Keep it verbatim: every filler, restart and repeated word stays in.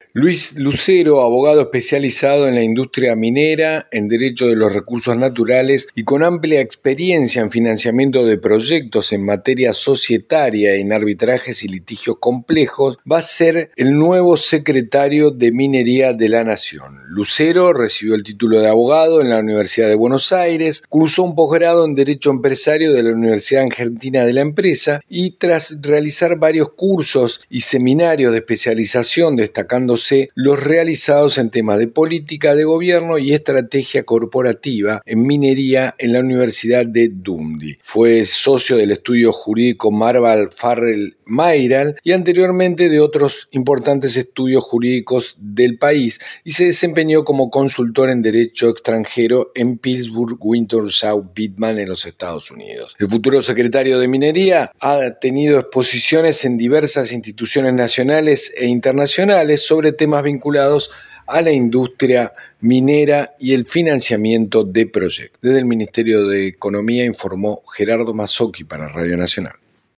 Luis Lucero, abogado especializado en la industria minera, en derecho de los recursos naturales y con amplia experiencia en financiamiento de proyectos en materia societaria, en arbitrajes y litigios complejos, va a ser el nuevo secretario de Minería de la Nación. Lucero recibió el título de abogado en la Universidad de Buenos Aires, cursó un posgrado en Derecho Empresario de la Universidad Argentina de la Empresa y tras realizar varios cursos y seminarios de especialización destacando los realizados en temas de política de gobierno y estrategia corporativa en minería en la Universidad de Dundee. Fue socio del estudio jurídico Marval Farrell Mayral y anteriormente de otros importantes estudios jurídicos del país y se desempeñó como consultor en derecho extranjero en Pittsburgh, Winter South Pittman en los Estados Unidos. El futuro secretario de Minería ha tenido exposiciones en diversas instituciones nacionales e internacionales sobre temas vinculados a la industria minera y el financiamiento de proyectos. Desde el Ministerio de Economía informó Gerardo Mazzocchi para Radio Nacional.